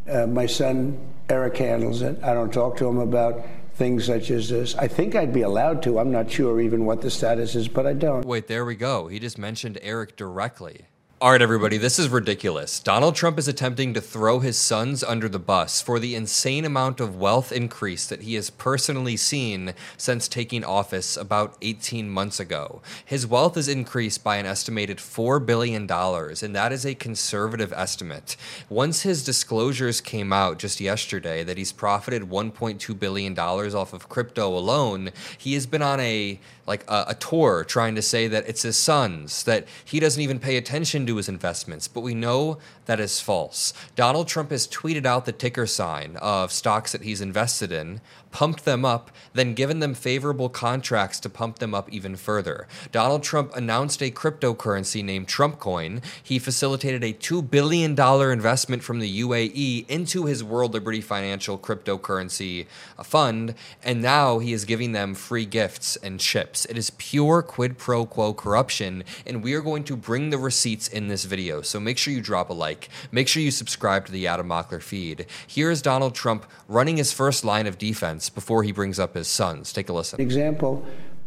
My son, Eric, handles it. I don't talk to him about things such as this. I think I'd be allowed to. I'm not sure even what the status is, but I don't. Wait, there we go. He just mentioned Eric directly. All right, everybody, this is ridiculous. Donald Trump is attempting to throw his sons under the bus for the insane amount of wealth increase that he has personally seen since taking office about 18 months ago. His wealth is increased by an estimated $4 billion, and that is a conservative estimate. Once his disclosures came out just yesterday that he's profited $1.2 billion off of crypto alone, he has been on a tour trying to say that it's his sons, that he doesn't even pay attention to his investments, but we know that is false. Donald Trump has tweeted out the ticker sign of stocks that he's invested in, pumped them up, then given them favorable contracts to pump them up even further. Donald Trump announced a cryptocurrency named Trump Coin. He facilitated a $2 billion investment from the UAE into his World Liberty Financial cryptocurrency fund, and now he is giving them free gifts and chips. It is pure quid pro quo corruption, and we are going to bring the receipts in this video, so make sure you drop a like. Make sure you subscribe to the Adam Mockler feed. Here is Donald Trump running his first line of defense before he brings up his sons. Take a listen. Example,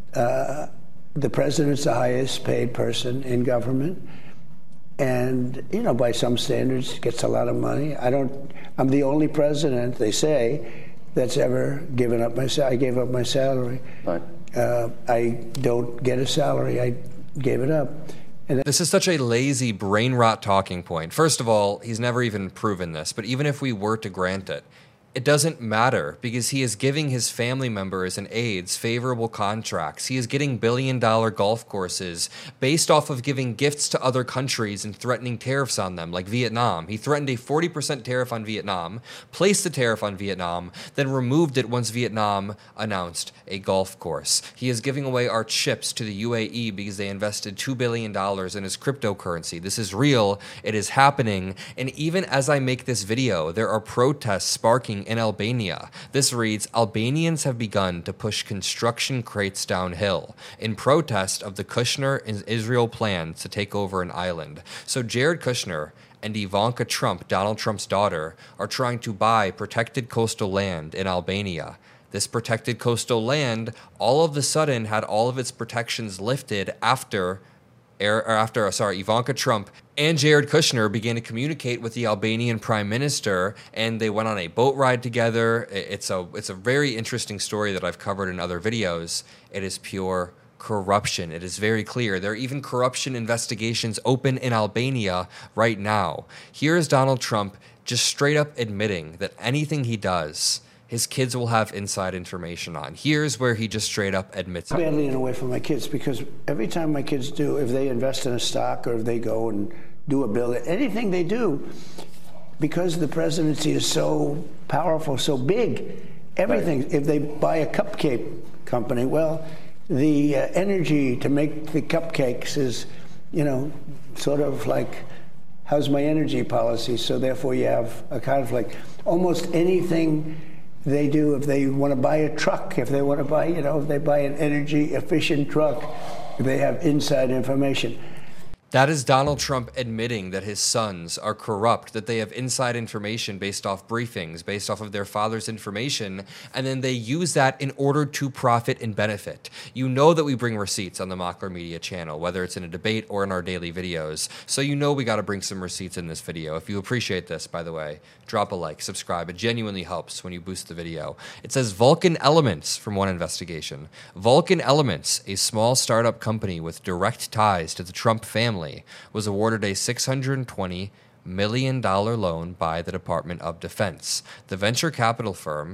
the president's the highest paid person in government, and, you know, by some standards, gets a lot of money. I'm the only president, they say, that's ever given up my salary. I gave up my salary. Right. I don't get a salary. I gave it up. This is such a lazy brain rot talking point. First of all, he's never even proven this, but even if we were to grant it, it doesn't matter because he is giving his family members and aides favorable contracts. He is getting billion-dollar golf courses based off of giving gifts to other countries and threatening tariffs on them, like Vietnam. He threatened a 40% tariff on Vietnam, placed the tariff on Vietnam, then removed it once Vietnam announced a golf course. He is giving away our chips to the UAE because they invested $2 billion in his cryptocurrency. This is real. It is happening. And even as I make this video, there are protests sparking in Albania. This reads, Albanians have begun to push construction crates downhill in protest of the Kushner and Israel plans to take over an island. So Jared Kushner and Ivanka Trump, Donald Trump's daughter, are trying to buy protected coastal land in Albania. This protected coastal land all of a sudden had all of its protections lifted after Ivanka Trump and Jared Kushner began to communicate with the Albanian prime minister, and they went on a boat ride together. It's a very interesting story that I've covered in other videos. It is pure corruption. It is very clear. There are even corruption investigations open in Albania right now. Here is Donald Trump just straight up admitting that anything he does, his kids will have inside information on. Here's where he just straight up admits it. Badly in a way for my kids, because every time my kids do, if they invest in a stock or if they go and do a bill, anything they do, because the presidency is so powerful, so big, everything, right. If they buy a cupcake company, well, the energy to make the cupcakes is, you know, sort of like, how's my energy policy? So therefore you have a conflict. Almost anything they do, if they want to buy a truck, if they want to buy, you know, if they buy an energy efficient truck, they have inside information. That is Donald Trump admitting that his sons are corrupt, that they have inside information based off briefings, based off of their father's information, and then they use that in order to profit and benefit. You know that we bring receipts on the Mockler Media channel, whether it's in a debate or in our daily videos, so you know we got to bring some receipts in this video. If you appreciate this, by the way, drop a like, subscribe. It genuinely helps when you boost the video. It says Vulcan Elements from one investigation. Vulcan Elements, a small startup company with direct ties to the Trump family, was awarded a $620 million loan by the Department of Defense. The venture capital firm,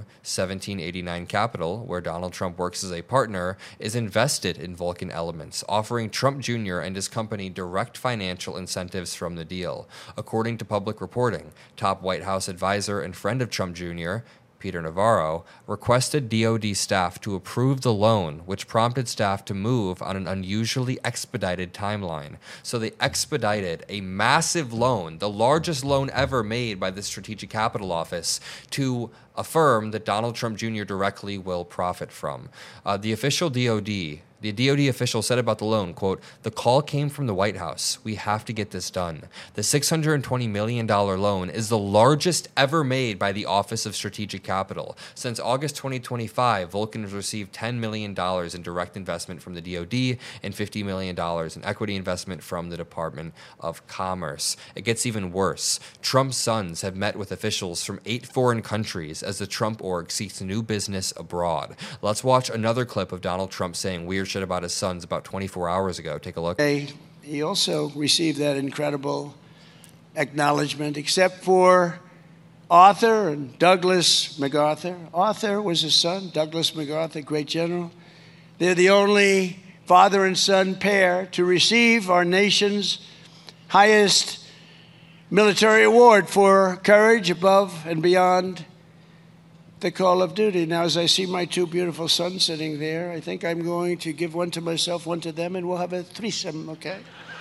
1789 Capital, where Donald Trump works as a partner, is invested in Vulcan Elements, offering Trump Jr. and his company direct financial incentives from the deal. According to public reporting, top White House advisor and friend of Trump Jr., Peter Navarro, requested DoD staff to approve the loan, which prompted staff to move on an unusually expedited timeline. So they expedited a massive loan, the largest loan ever made by the Strategic Capital Office, to a firm that Donald Trump Jr. directly will profit from. The official DoD The DoD official said about the loan, quote, "The call came from the White House. We have to get this done. The $620 million loan is the largest ever made by the Office of Strategic Capital. Since August 2025, Vulcan has received $10 million in direct investment from the DoD and $50 million in equity investment from the Department of Commerce." It gets even worse. Trump's sons have met with officials from 8 foreign countries as the Trump org seeks new business abroad. Let's watch another clip of Donald Trump saying weird shit about his sons about 24 hours ago. Take a look. He also received that incredible acknowledgement, except for Arthur and Douglas MacArthur. Arthur was his son, Douglas MacArthur, great general. They're the only father and son pair to receive our nation's highest military award for courage above and beyond the call of duty. Now, as I see my 2 beautiful sons sitting there, I think I'm going to give one to myself, one to them, and we'll have a threesome, okay?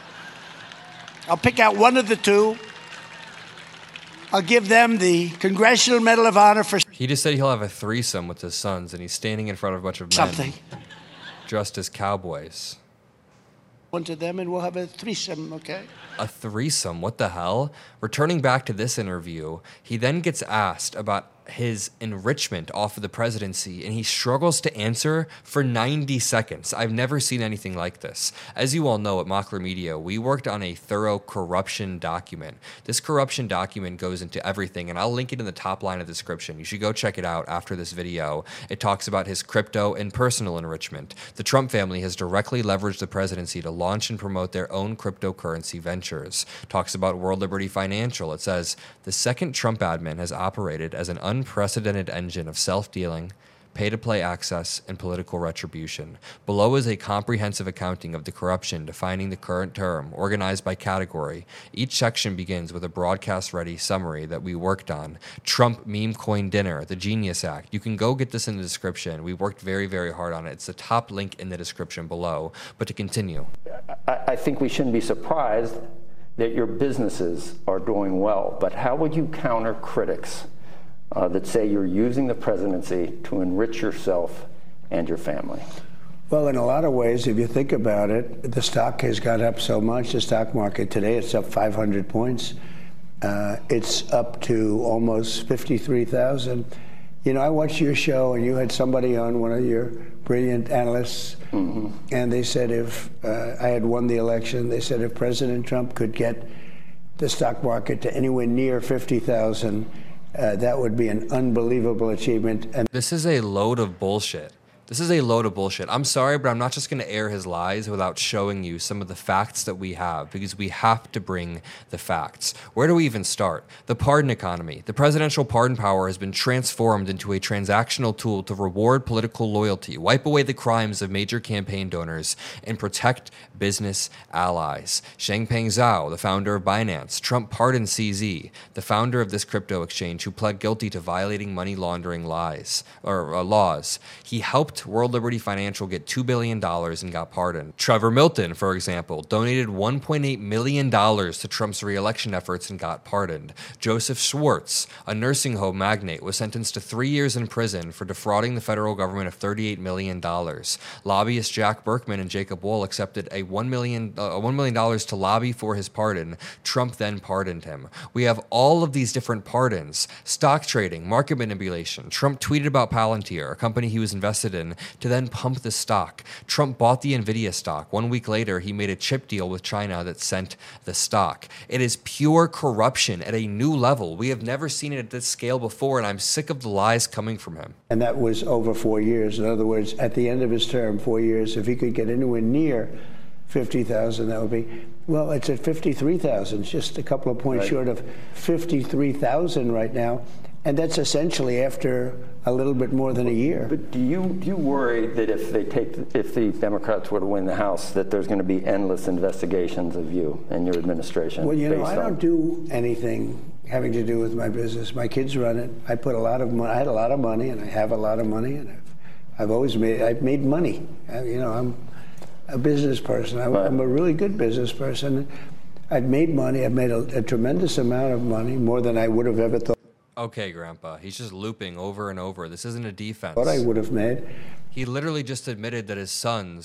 I'll pick out one of the 2. I'll give them the Congressional Medal of Honor for He just said he'll have a threesome with his sons, and he's standing in front of a bunch of men something. dressed as cowboys. One to them, and we'll have a threesome, okay? A threesome? What the hell? Returning back to this interview, he then gets asked about his enrichment off of the presidency, and he struggles to answer for 90 seconds. I've never seen anything like this. As you all know, at Mockler Media, we worked on a thorough corruption document. This corruption document goes into everything, and I'll link it in the top line of the description. You should go check it out after this video. It talks about his crypto and personal enrichment. The Trump family has directly leveraged the presidency to launch and promote their own cryptocurrency ventures. Talks about World Liberty Financial. It says, the second Trump admin has operated as an unprecedented engine of self-dealing, pay-to-play access, and political retribution. Below is a comprehensive accounting of the corruption defining the current term, organized by category. Each section begins with a broadcast-ready summary that we worked on. Trump meme coin dinner, the Genius Act. You can go get this in the description. We worked very, very hard on it. It's the top link in the description below. But to continue. I think we shouldn't be surprised that your businesses are doing well, but how would you counter critics that say you're using the presidency to enrich yourself and your family? Well, in a lot of ways, if you think about it, the stock has gone up so much. The stock market today, it's up 500 points. It's up to almost 53,000. You know, I watched your show, and you had somebody on, one of your brilliant analysts, and they said if I had won the election, they said if President Trump could get the stock market to anywhere near 50,000, that would be an unbelievable achievement. And this is a load of bullshit. This is a load of bullshit. I'm sorry, but I'm not just going to air his lies without showing you some of the facts that we have, because we have to bring the facts. Where do we even start? The pardon economy. The presidential pardon power has been transformed into a transactional tool to reward political loyalty, wipe away the crimes of major campaign donors, and protect business allies. Changpeng Zhao, the founder of Binance, Trump pardoned CZ, the founder of this crypto exchange, who pled guilty to violating money laundering laws. He helped World Liberty Financial get $2 billion and got pardoned. Trevor Milton, for example, donated $1.8 million to Trump's re-election efforts and got pardoned. Joseph Schwartz, a nursing home magnate, was sentenced to 3 years in prison for defrauding the federal government of $38 million. Lobbyists Jack Berkman and Jacob Wohl accepted a $1 million to lobby for his pardon. Trump then pardoned him. We have all of these different pardons. Stock trading, market manipulation. Trump tweeted about Palantir, a company he was invested in, to then pump the stock. Trump bought the Nvidia stock. 1 week later, he made a chip deal with China that sent the stock. It is pure corruption at a new level. We have never seen it at this scale before, and I'm sick of the lies coming from him. And that was over 4 years. In other words, at the end of his term, 4 years, if he could get anywhere near 50,000, that would be, well, it's at 53,000. It's just a couple of points short of 53,000 right now. And that's essentially after a little bit more than a year. But do you worry that if the Democrats were to win the House, that there's going to be endless investigations of you and your administration? Well, you know, I don't do anything having to do with my business. My kids run it. I put a lot of money. I had a lot of money, and I have a lot of money, and I've made money. You know, I'm a business person. I'm a really good business person. I've made money. I've made a tremendous amount of money, more than I would have ever thought. Okay, Grandpa. He's just looping over and over. This isn't a defense. What I would have made. He literally just admitted that his sons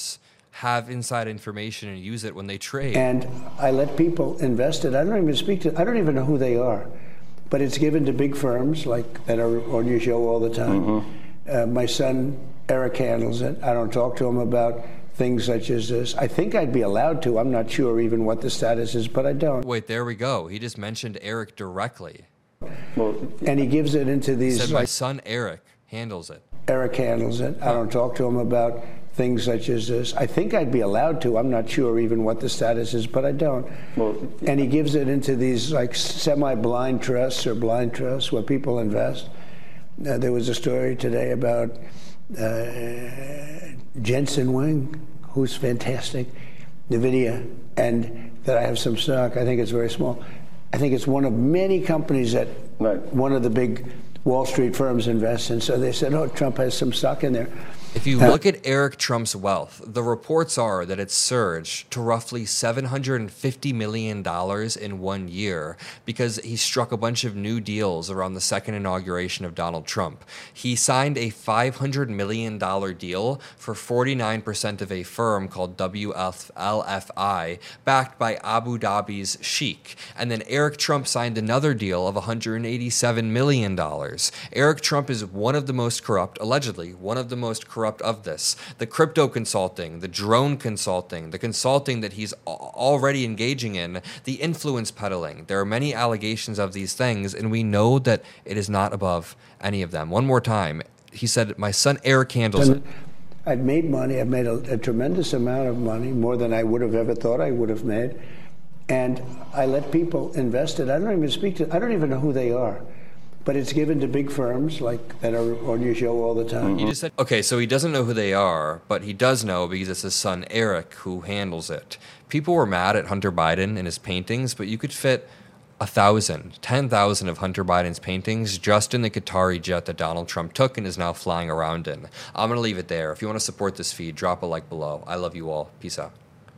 have inside information and use it when they trade. And I let people invest it. I don't even know who they are, but it's given to big firms like that are on your show all the time. My son, Eric, handles it. I don't talk to him about things such as this. I think I'd be allowed to. I'm not sure even what the status is, but I don't. Wait, there we go. He just mentioned Eric directly. Well, And he gives it into these. Said my son Eric handles it. Eric handles it. I don't talk to him about things such as this. I think I'd be allowed to. I'm not sure even what the status is, but I don't. Well, And he gives it into these like semi-blind trusts or blind trusts where people invest. There was a story today about Jensen Huang, who's fantastic, NVIDIA, and that I have some stock. I think it's very small. I think it's one of many companies that one of the big Wall Street firms invests in. So they said, oh, Trump has some stock in there. If you look at Eric Trump's wealth, the reports are that it's surged to roughly $750 million in 1 year because he struck a bunch of new deals around the second inauguration of Donald Trump. He signed a $500 million deal for 49% of a firm called WLFI, backed by Abu Dhabi's Sheikh. And then Eric Trump signed another deal of $187 million. Eric Trump is one of the most corrupt, allegedly, one of the most corrupt of this. The crypto consulting, the drone consulting, the consulting that he's already engaging in, the influence peddling. There are many allegations of these things, and we know that it is not above any of them. One more time, he said, my son Eric handles it. I've made money. I've made a tremendous amount of money, more than I would have ever thought I would have made. And I let people invest it. I don't even know who they are. But it's given to big firms like that are on your show all the time. You just said, okay, so he doesn't know who they are, but he does know because it's his son Eric who handles it. People were mad at Hunter Biden and his paintings, but you could fit 1,000, 10,000 of Hunter Biden's paintings just in the Qatari jet that Donald Trump took and is now flying around in. I'm going to leave it there. If you want to support this feed, drop a like below. I love you all. Peace out.